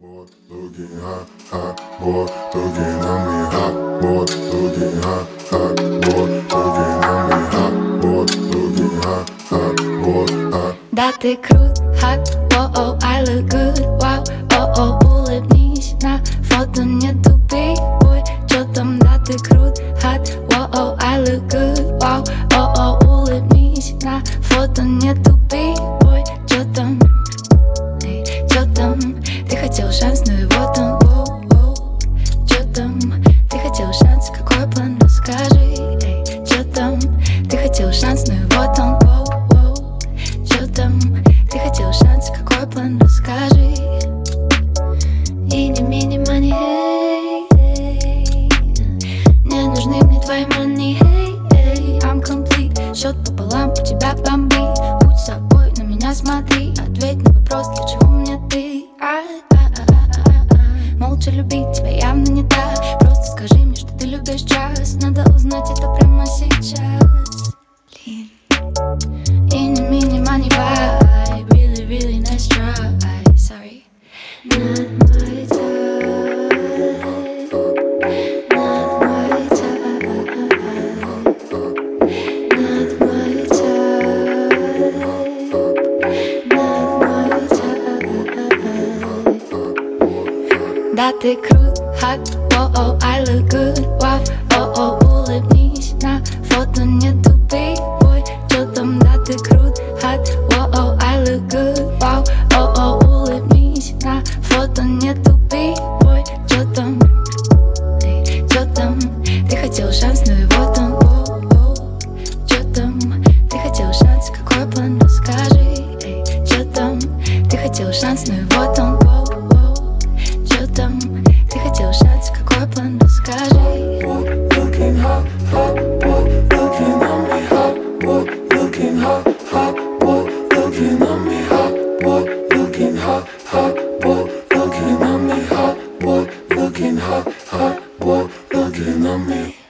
boy, looking hot, hot boy, looking at me, hot boy, looking hot, hot boy, looking at me, hot boy, looking hot, boy, hot. Да ты крут, hot, oh, I look good, wow, oh, улыбнись, на фото не тупи, ой, чё там, да ты крут, hot, oh, I look good, wow, oh, улыбнись, на фото не тупи, ой, чё там, эй, чё там, ты хотел шанс, но его там, чё там, ты хотел шанс, какой план, расскажи, эй, чё там, ты хотел шанс, но его там, чё там, ты хотел шанс, какой план, расскажи. Мини, мани, не нужны мне твои money, hey, I'm complete. Счет пополам, у тебя бомбит. Будь собой, на меня смотри. Ответь на вопрос, для чего мне ты? Молча любить тебя явно не так. Просто скажи мне, что ты любишь час. Надо узнать это прямо сейчас. Блин. Мини, мани, vibe. Really, really nice try. Sorry. Not my type. Not my type. Not my type. Not my type. Да ты крут, hot, oh, I look good, wow, oh, улыбнись, на фото не тупи, ой, чё там, да ты крут, hot, oh, I look good, wow, oh, улыбнись, на фото не тупи, ой, чё там, эй, чё там, ты хотел шанс, но его там, чё там, ты хотел шанс, какой план, расскажи, эй, чё там, ты хотел шанс, но его там, чё там, ты хотел шанс, какой план, расскажи. Boy, looking hot, boy, looking at me, hot boy, looking hot, boy, looking at me, hot boy, looking hot, boy, looking at me, hot boy, looking hot, boy, looking at me.